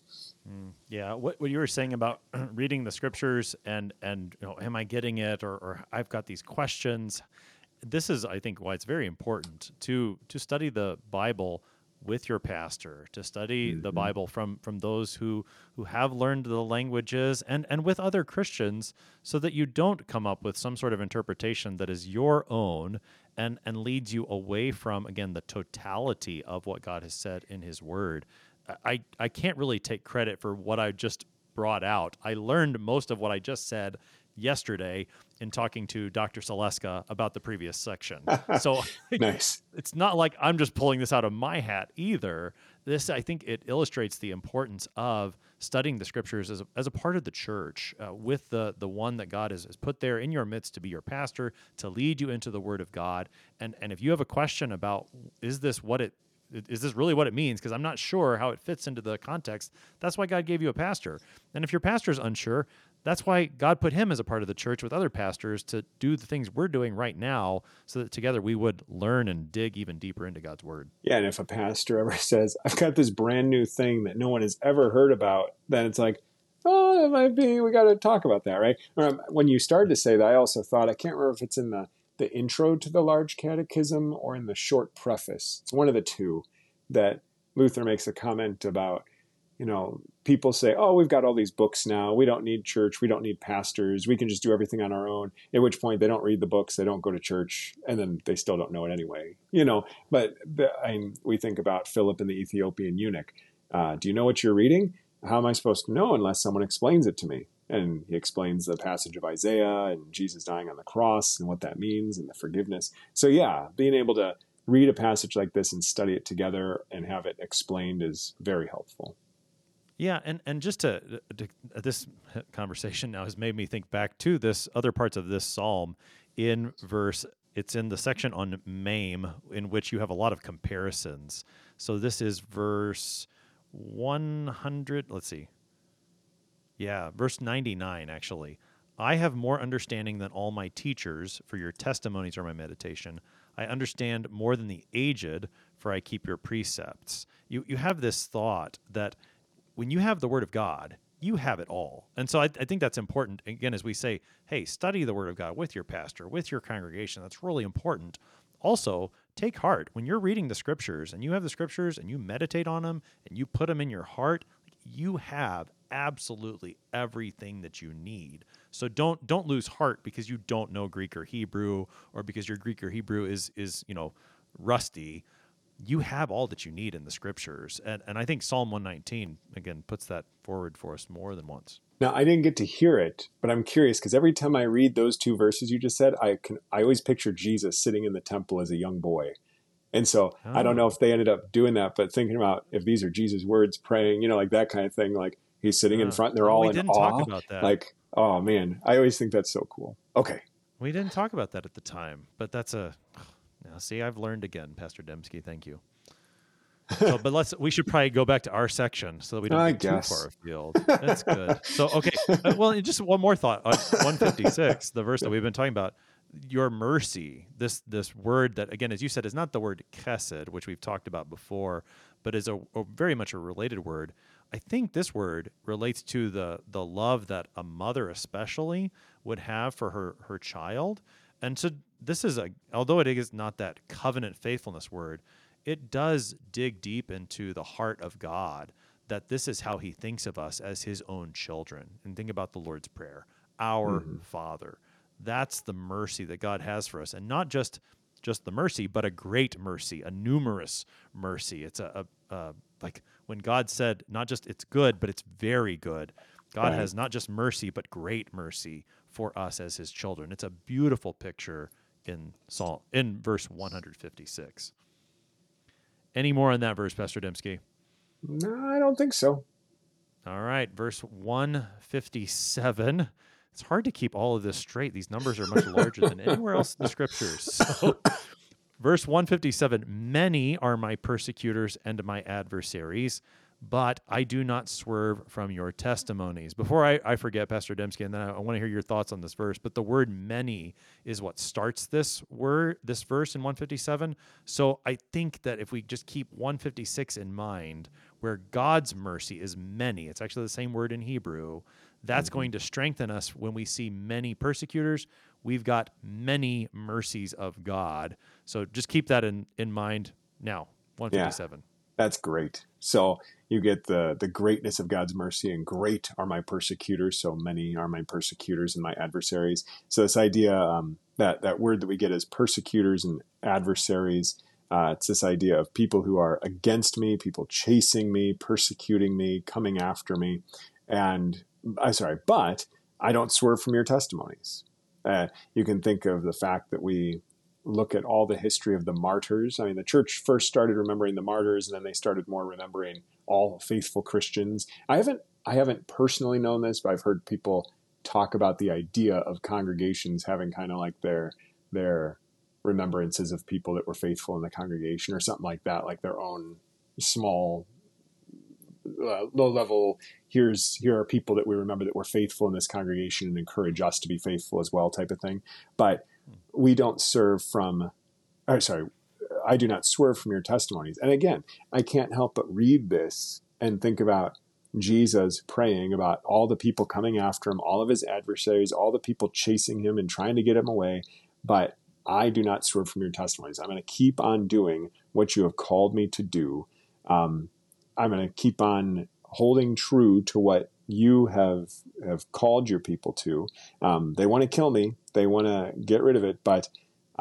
Yeah, what you were saying about reading the scriptures and am I getting it, or I've got these questions. This is, I think, why it's very important to study the Bible with your pastor, to study the Bible from those who have learned the languages and with other Christians, so that you don't come up with some sort of interpretation that is your own and leads you away from, again, the totality of what God has said in his word. I can't really take credit for what I just brought out. I learned most of what I just said yesterday in talking to Dr. Saleska about the previous section. So Nice. It's not like I'm just pulling this out of my hat either. This, I think, it illustrates the importance of studying the scriptures as a part of the church, with the one that God has put there in your midst to be your pastor, to lead you into the word of God. And if you have a question about, is this really what it means? Because I'm not sure how it fits into the context. That's why God gave you a pastor. And if your pastor's unsure, that's why God put him as a part of the church with other pastors to do the things we're doing right now, so that together we would learn and dig even deeper into God's word. Yeah, and if a pastor ever says, I've got this brand new thing that no one has ever heard about, then it's like, oh, that might be, we got to talk about that, right? When you started to say that, I also thought, I can't remember if it's in the intro to the Large Catechism or in the short preface. It's one of the two that Luther makes a comment about, people say, oh, we've got all these books now. We don't need church. We don't need pastors. We can just do everything on our own. At which point they don't read the books. They don't go to church. And then they still don't know it anyway. But we think about Philip and the Ethiopian eunuch. Do you know what you're reading? How am I supposed to know unless someone explains it to me? And he explains the passage of Isaiah and Jesus dying on the cross and what that means and the forgiveness. So yeah, being able to read a passage like this and study it together and have it explained is very helpful. Yeah, and just to this conversation now has made me think back to this other parts of this psalm it's in the section on MAME, in which you have a lot of comparisons. So this is verse 100, let's see. Yeah, verse 99, actually. I have more understanding than all my teachers, for your testimonies are my meditation. I understand more than the aged, for I keep your precepts. You have this thought that when you have the Word of God, you have it all. And so I think that's important. Again, as we say, hey, study the Word of God with your pastor, with your congregation. That's really important. Also, take heart. When you're reading the Scriptures and you have the Scriptures and you meditate on them and you put them in your heart, you have absolutely everything that you need. So don't lose heart because you don't know Greek or Hebrew, or because your Greek or Hebrew is rusty. You have all that you need in the Scriptures. And I think Psalm 119, again, puts that forward for us more than once. Now, I didn't get to hear it, but I'm curious because every time I read those two verses you just said, I always picture Jesus sitting in the temple as a young boy. And so I don't know if they ended up doing that, but thinking about if these are Jesus' words praying, like that kind of thing, like he's sitting in front and they're all in awe. We didn't talk about that. Like, oh man, I always think that's so cool. Okay. We didn't talk about that at the time, but that's now see, I've learned again, Pastor Dembski. Thank you. So, but we should probably go back to our section so that we don't get too far afield. That's good. So, okay. Well, just one more thought on 156, the verse that we've been talking about. Your mercy, this word that, again, as you said, is not the word chesed, which we've talked about before, but is a very much a related word. I think this word relates to the love that a mother especially would have for her child. And so this is although it is not that covenant faithfulness word, it does dig deep into the heart of God, that this is how he thinks of us as his own children. And think about the Lord's Prayer, our Father. That's the mercy that God has for us. And not just the mercy, but a great mercy, a numerous mercy. It's like when God said, not just it's good, but it's very good. God has not just mercy, but great mercy for us as his children. It's a beautiful picture in verse 156. Any more on that verse, Pastor Dembski? No, I don't think so. All right, verse 157. It's hard to keep all of this straight. These numbers are much larger than anywhere else in the Scriptures. So, verse 157, many are my persecutors and my adversaries, but I do not swerve from your testimonies. Before I forget, Pastor Dembski, and then I want to hear your thoughts on this verse, but the word many is what starts this verse in 157. So I think that if we just keep 156 in mind, where God's mercy is many, it's actually the same word in Hebrew, that's going to strengthen us when we see many persecutors. We've got many mercies of God. So just keep that in mind now, 157. That's great. So you get the greatness of God's mercy, and great are my persecutors. So many are my persecutors and my adversaries. So this idea, that word that we get as persecutors and adversaries, it's this idea of people who are against me, people chasing me, persecuting me, coming after me. And but I don't swerve from your testimonies. You can think of the fact that we look at all the history of the martyrs. I mean, the church first started remembering the martyrs, and then they started more remembering all faithful Christians. I haven't personally known this, but I've heard people talk about the idea of congregations having kind of like their remembrances of people that were faithful in the congregation or something like that, like their own small, low level, here are people that we remember that were faithful in this congregation and encourage us to be faithful as well type of thing. But we don't I do not swerve from your testimonies. And again, I can't help but read this and think about Jesus praying about all the people coming after him, all of his adversaries, all the people chasing him and trying to get him away. But I do not swerve from your testimonies. I'm going to keep on doing what you have called me to do. I'm going to keep on holding true to what you have called your people to. They want to kill me. They want to get rid of it. But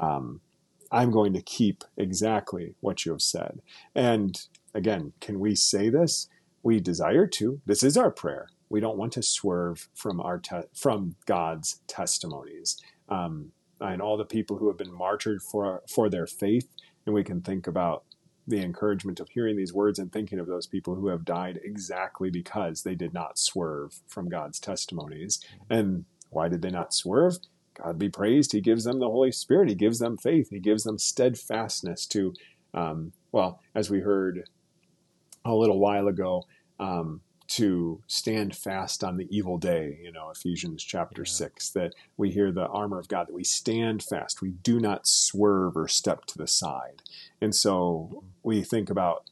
I'm going to keep exactly what you have said. And again, can we say this? We desire to. This is our prayer. We don't want to swerve from from God's testimonies. And all the people who have been martyred for their faith. And we can think about the encouragement of hearing these words and thinking of those people who have died exactly because they did not swerve from God's testimonies. And why did they not swerve? God be praised. He gives them the Holy Spirit. He gives them faith. He gives them steadfastness to, as we heard a little while ago, to stand fast on the evil day, Ephesians chapter 6, that we hear the armor of God, that we stand fast. We do not swerve or step to the side. And so we think about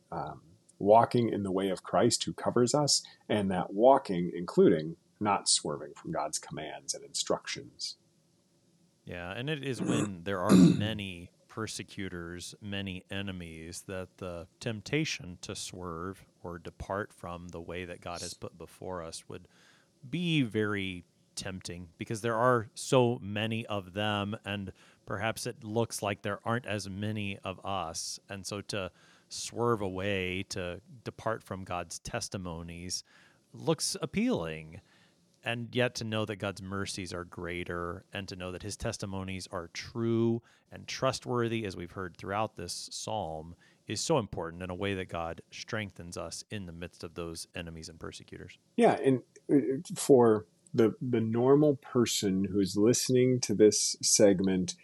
walking in the way of Christ who covers us, and that walking, including not swerving from God's commands and instructions. Yeah, and it is when there are many persecutors, many enemies, that the temptation to swerve or depart from the way that God has put before us would be very tempting, because there are so many of them, and perhaps it looks like there aren't as many of us. And so to swerve away, to depart from God's testimonies, looks appealing. And yet to know that God's mercies are greater, and to know that his testimonies are true and trustworthy, as we've heard throughout this psalm, is so important, in a way that God strengthens us in the midst of those enemies and persecutors. Yeah, and for the normal person who's listening to this segment,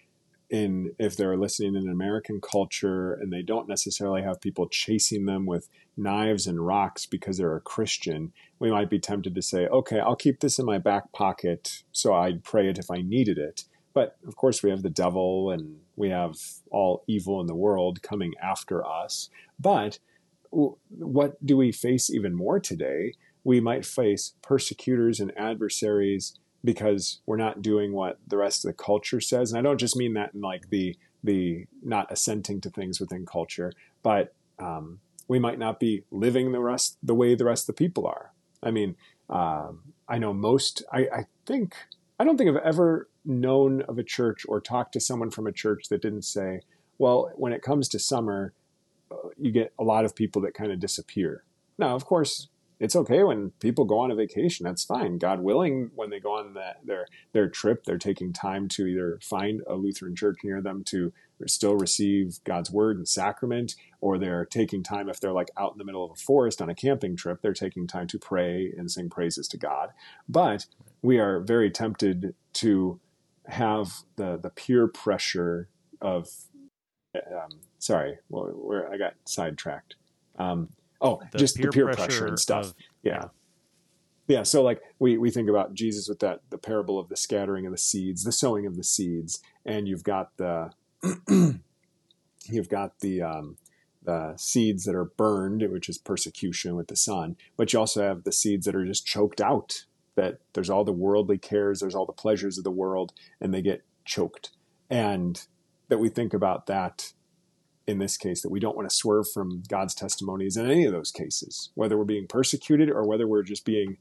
if they're listening in American culture and they don't necessarily have people chasing them with knives and rocks because they're a Christian, we might be tempted to say, okay, I'll keep this in my back pocket so I'd pray it if I needed it. But of course we have the devil and we have all evil in the world coming after us. But what do we face even more today? We might face persecutors and adversaries because we're not doing what the rest of the culture says. And I don't just mean that in like the not assenting to things within culture, but we might not be living the way the rest of the people are. I mean, I know I don't think I've ever known of a church or talked to someone from a church that didn't say, well, when it comes to summer, you get a lot of people that kind of disappear. Now, of course, it's okay when people go on a vacation. That's fine. God willing, when they go on their trip, they're taking time to either find a Lutheran church near them to still receive God's word and sacrament, or they're taking time, if they're like out in the middle of a forest on a camping trip, they're taking time to pray and sing praises to God. But we are very tempted to have the peer pressure of, I got sidetracked. Oh, just the peer pressure and stuff. Yeah. So like we think about Jesus with the parable of the scattering of the seeds, the sowing of the seeds, and you've got the seeds that are burned, which is persecution with the sun, but you also have the seeds that are just choked out, that there's all the worldly cares, there's all the pleasures of the world, and they get choked. And that we think about that in this case, that we don't want to swerve from God's testimonies in any of those cases, whether we're being persecuted or whether we're just being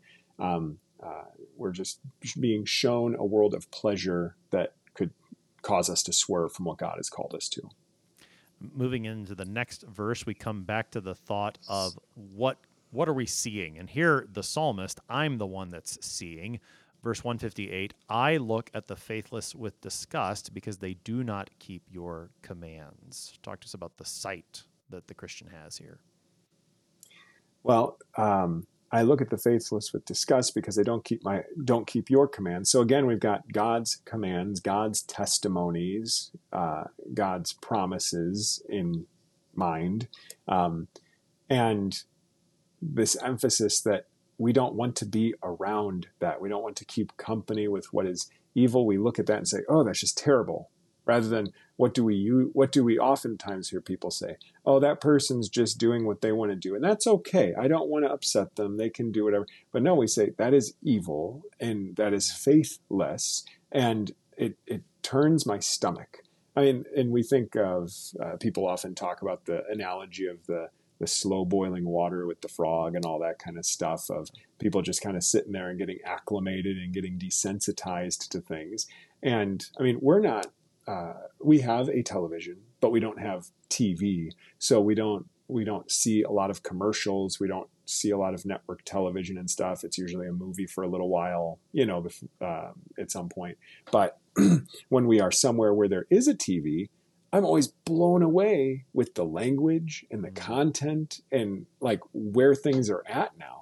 shown a world of pleasure that could cause us to swerve from what God has called us to. Moving into the next verse, we come back to the thought of what are we seeing? And here, the psalmist, I'm the one that's seeing. Verse 158, I look at the faithless with disgust because they do not keep your commands. Talk to us about the sight that the Christian has here. Well, I look at the faithless with disgust because they don't keep your commands. So again, we've got God's commands, God's testimonies, God's promises in mind, and this emphasis that we don't want to be around that. We don't want to keep company with what is evil. We look at that and say, "Oh, that's just terrible," rather than what do we oftentimes hear people say? "Oh, that person's just doing what they want to do, and that's okay. I don't want to upset them. They can do whatever." But no, we say that is evil and that is faithless, and it turns my stomach. I mean, and we think of people often talk about the analogy of the slow boiling water with the frog and all that kind of stuff, of people just kind of sitting there and getting acclimated and getting desensitized to things. And I mean, we have a television, but we don't have TV. So we don't see a lot of commercials. We don't see a lot of network television and stuff. It's usually a movie for a little while, at some point. But when we are somewhere where there is a TV, I'm always blown away with the language and the content and like where things are at now.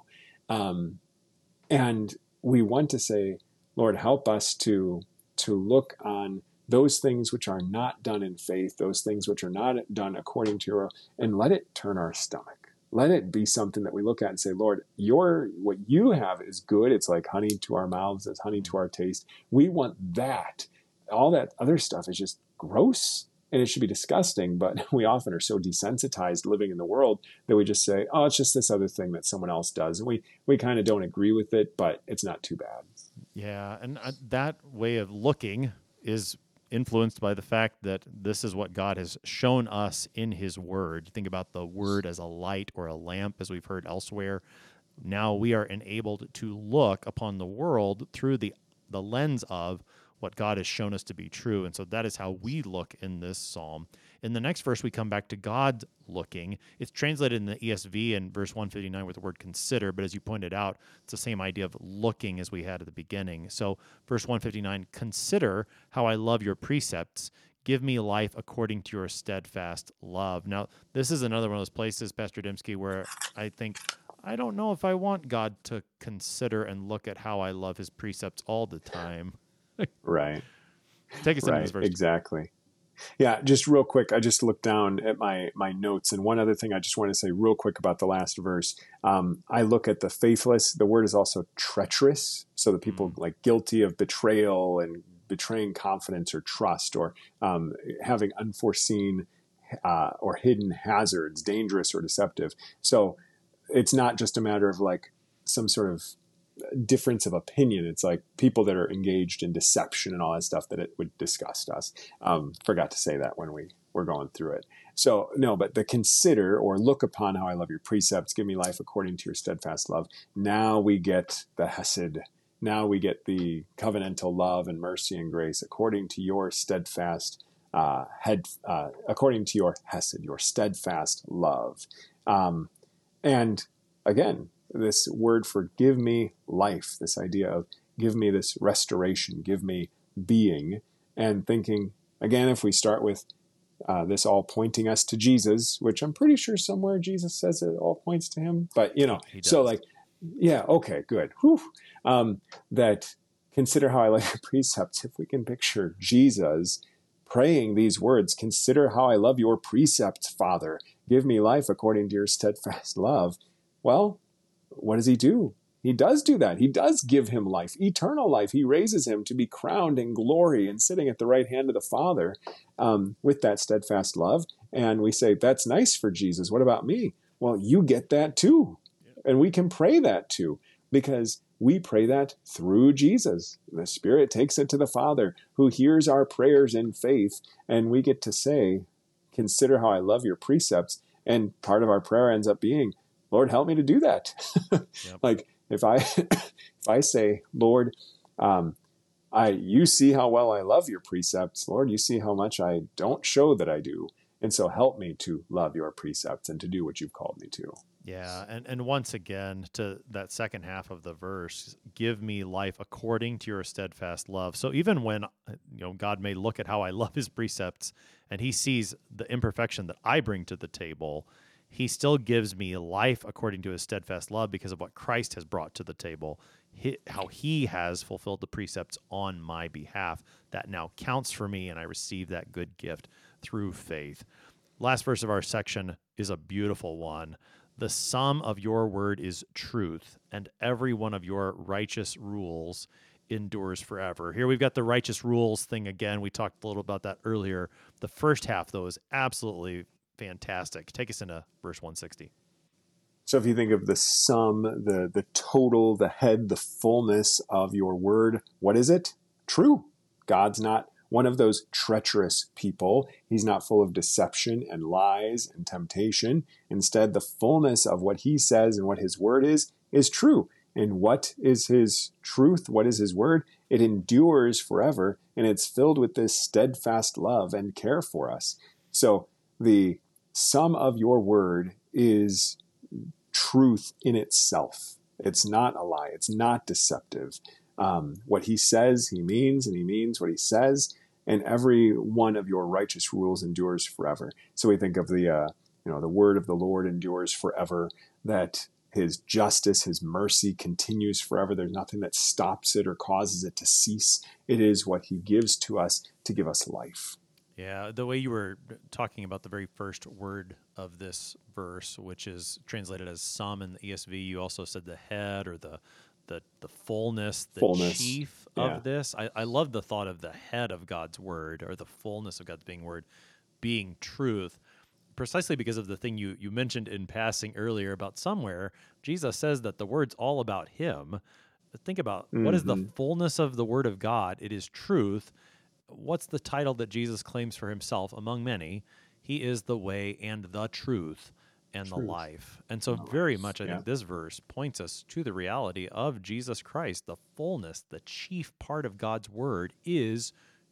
And we want to say, Lord, help us to look on those things which are not done in faith, those things which are not done according to your, and let it turn our stomach. Let it be something that we look at and say, Lord, what you have is good. It's like honey to our mouths, it's honey to our taste. We want that. All that other stuff is just gross. And it should be disgusting, but we often are so desensitized living in the world that we just say, oh, it's just this other thing that someone else does. And we kind of don't agree with it, but it's not too bad. Yeah, and that way of looking is influenced by the fact that this is what God has shown us in his word. You think about the word as a light or a lamp, as we've heard elsewhere. Now we are enabled to look upon the world through the lens of what God has shown us to be true. And so that is how we look in this psalm. In the next verse, we come back to God looking. It's translated in the ESV in verse 159 with the word consider, but as you pointed out, it's the same idea of looking as we had at the beginning. So verse 159, consider how I love your precepts. Give me life according to your steadfast love. Now, this is another one of those places, Pastor Dembski, where I think, I don't know if I want God to consider and look at how I love his precepts all the time. Right. Take us into this verse. Exactly. Yeah, just real quick, I just looked down at my notes, and one other thing I just want to say real quick about the last verse. I look at the faithless. The word is also treacherous, so the people like guilty of betrayal and betraying confidence or trust, or having unforeseen or hidden hazards, dangerous or deceptive. So it's not just a matter of like some sort of difference of opinion. It's like people that are engaged in deception and all that stuff that it would disgust us. Forgot to say that when we were going through it. So no, but the consider or look upon how I love your precepts, give me life according to your steadfast love. Now we get the hesed. Now we get the covenantal love and mercy and grace according to your steadfast according to your hesed, your steadfast love. And again, this word for give me life, this idea of give me this restoration, give me being, and thinking, again, if we start with this all pointing us to Jesus, which I'm pretty sure somewhere Jesus says it all points to him, but so like, yeah, okay, good. Whew. That consider how I love your precepts. If we can picture Jesus praying these words, consider how I love your precepts, Father. give me life according to your steadfast love. Well, what does he do? He does do that. He does give him life, eternal life. He raises him to be crowned in glory and sitting at the right hand of the Father with that steadfast love. And we say, that's nice for Jesus. What about me? Well, you get that too. And we can pray that too, because we pray that through Jesus. The Spirit takes it to the Father, who hears our prayers in faith. And we get to say, consider how I love your precepts. And part of our prayer ends up being, Lord, help me to do that. Yep. Like if I say, Lord, you see how well I love your precepts. Lord, you see how much I don't show that I do. And so help me to love your precepts and to do what you've called me to. Yeah, and once again, to that second half of the verse, give me life according to your steadfast love. So even when God may look at how I love his precepts and he sees the imperfection that I bring to the table, he still gives me life according to his steadfast love because of what Christ has brought to the table, how he has fulfilled the precepts on my behalf. That now counts for me, and I receive that good gift through faith. Last verse of our section is a beautiful one. The sum of your word is truth, and every one of your righteous rules endures forever. Here we've got the righteous rules thing again. We talked a little about that earlier. The first half, though, is absolutely fantastic. Take us into verse 160. So if you think of the sum, the total, the head, the fullness of your word, what is it? True. God's not one of those treacherous people. He's not full of deception and lies and temptation. Instead, the fullness of what he says and what his word is true. And what is his truth? What is his word? It endures forever, and it's filled with this steadfast love and care for us. So the sum of your word is truth in itself. It's not a lie. It's not deceptive. What he says, he means, and he means what he says. And every one of your righteous rules endures forever. So we think of the word of the Lord endures forever, that his justice, his mercy continues forever. There's nothing that stops it or causes it to cease. It is what he gives to us to give us life. Yeah, the way you were talking about the very first word of this verse, which is translated as sum in the ESV, you also said the head or the fullness, chief of this. I love the thought of the head of God's word, or the fullness of God's word being truth, precisely because of the thing you mentioned in passing earlier about somewhere. Jesus says that the word's all about him. But think about what is the fullness of the word of God. It is truth. What's the title that Jesus claims for himself among many? He is the way and the truth and the life. And so very much, I think this verse points us to the reality of Jesus Christ. The fullness, the chief part of God's word is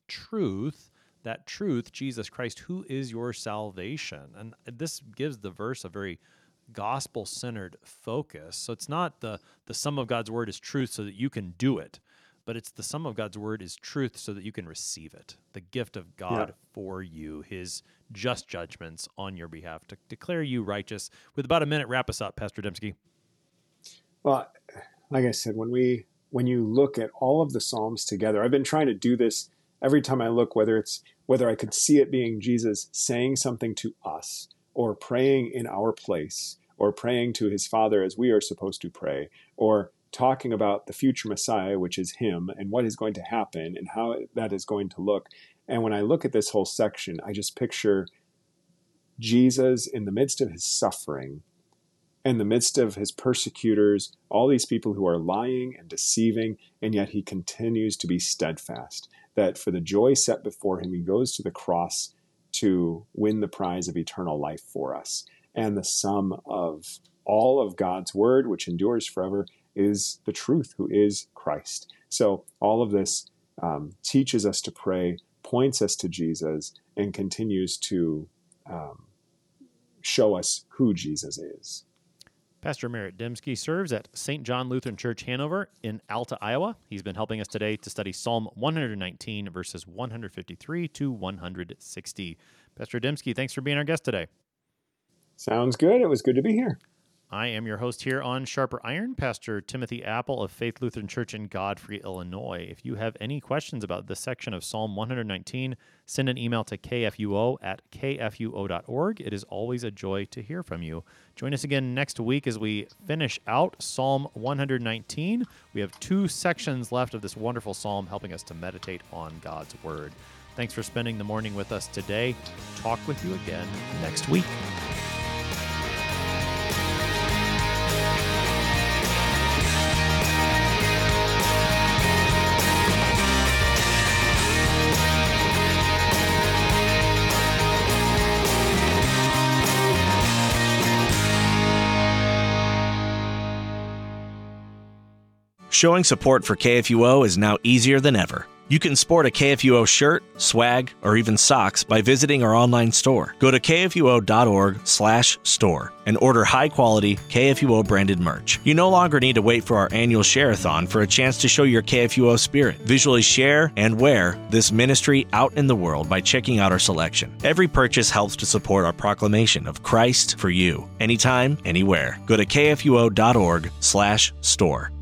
truth. That truth, Jesus Christ, who is your salvation. And this gives the verse a very gospel-centered focus. So it's not the sum of God's word is truth so that you can do it, but it's the sum of God's word is truth so that you can receive it, the gift of God for you, his just judgments on your behalf to declare you righteous. With about a minute, wrap us up, Pastor Dembski. Well, like I said, when you look at all of the Psalms together, I've been trying to do this every time I look, whether I could see it being Jesus saying something to us, or praying in our place, or praying to his Father as we are supposed to pray, or talking about the future Messiah, which is him, and what is going to happen and how that is going to look. And when I look at this whole section, I just picture Jesus in the midst of his suffering, in the midst of his persecutors, all these people who are lying and deceiving, and yet he continues to be steadfast, that for the joy set before him, he goes to the cross to win the prize of eternal life for us. And the sum of all of God's word, which endures forever, is the truth, who is Christ. So all of this teaches us to pray, points us to Jesus, and continues to show us who Jesus is. Pastor Merritt Dembski serves at St. John Lutheran Church, Hanover in Alta, Iowa. He's been helping us today to study Psalm 119, verses 153 to 160. Pastor Dembski, thanks for being our guest today. Sounds good. It was good to be here. I am your host here on Sharper Iron, Pastor Timothy Apple of Faith Lutheran Church in Godfrey, Illinois. If you have any questions about this section of Psalm 119, send an email to kfuo@kfuo.org. It is always a joy to hear from you. Join us again next week as we finish out Psalm 119. We have 2 sections left of this wonderful psalm helping us to meditate on God's Word. Thanks for spending the morning with us today. Talk with you again next week. Showing support for KFUO is now easier than ever. You can sport a KFUO shirt, swag, or even socks by visiting our online store. Go to kfuo.org/store and order high-quality KFUO-branded merch. You no longer need to wait for our annual share-a-thon for a chance to show your KFUO spirit. Visually share and wear this ministry out in the world by checking out our selection. Every purchase helps to support our proclamation of Christ for you, anytime, anywhere. Go to kfuo.org/store.